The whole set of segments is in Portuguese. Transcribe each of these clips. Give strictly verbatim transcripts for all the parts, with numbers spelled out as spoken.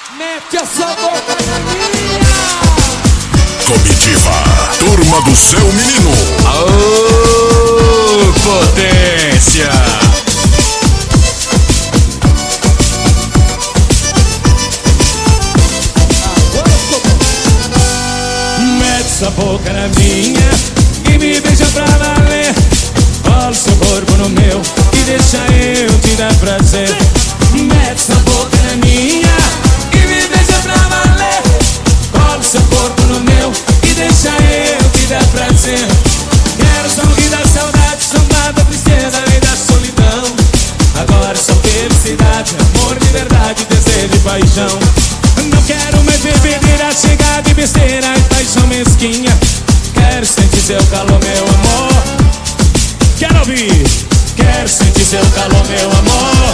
Mete essa boca na minha. Comitiva, turma do seu menino. Aô, potência! Mete essa boca na minha e me beija pra valer. Cola seu corpo no meu e deixa eu te dar prazer. Mete essa boca na minha e me beija pra valer. Cola seu corpo no meu e deixa eu te dar prazer. Quero sorrir da saudade, sambar da tristeza e da solidão. Agora só felicidade, amor de verdade, desejo e paixão. Não quero mais ver perder a chegada e besteira e paixão mesquinha. Quero sentir seu calor, meu amor. Quero ouvir. Quero sentir seu calor, meu amor.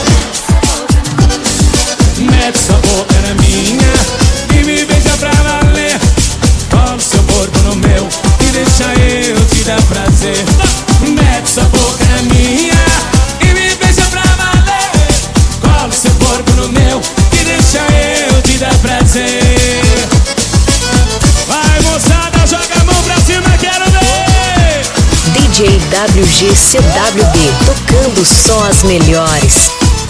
Mete sua boca na minha e me beija pra valer. Cola seu corpo no meu e deixa eu te dar prazer. Mete sua boca na minha e me beija pra valer. Cola seu corpo no meu e deixa eu te dar prazer. Vai, moçada, joga a mão pra cima, quero ver. D J W G C W B, tocando só as melhores.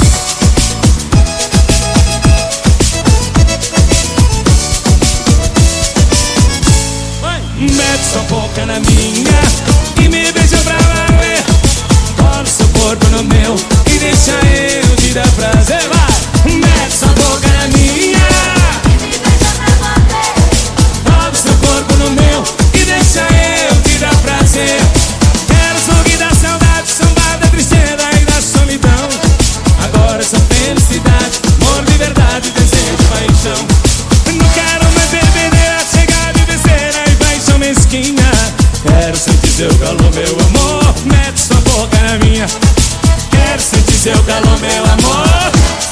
Mete sua boca na minha e me beija pra valer. Cola seu corpo no meu e deixa eu te dar prazer. Vai! Mete sua boca na minha e me beija pra valer. Cola seu corpo no meu e deixa eu te dar prazer. Quero sorrir da saudade, sambar da tristeza e da solidão. Agora só felicidade, amor de verdade, desejo e paixão. Não quero mais ver perder a chegada e besteira e paixão mesquinha. Quero sentir seu calor, meu amor. Mete sua boca na minha. Quero sentir seu calor, meu amor.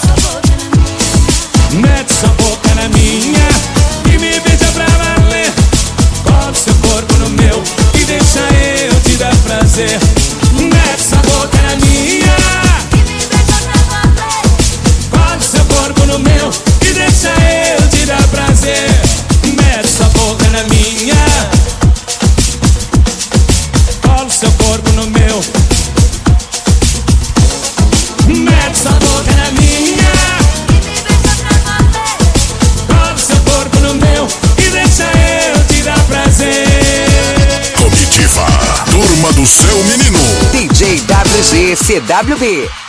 Mete sua boca na minha e me beija pra valer. Cola seu corpo no meu e deixa eu te dar prazer. Mete sua boca na minha e me beija pra valer. Cola seu corpo no meu e deixa eu te dar prazer. Mete sua boca na minha. Cola seu corpo no meu. Mete sua boca na minha e me beija pra valer. Cola seu corpo no meu e deixa eu te dar prazer. Comitiva, turma do seu menino. D J W G C W B.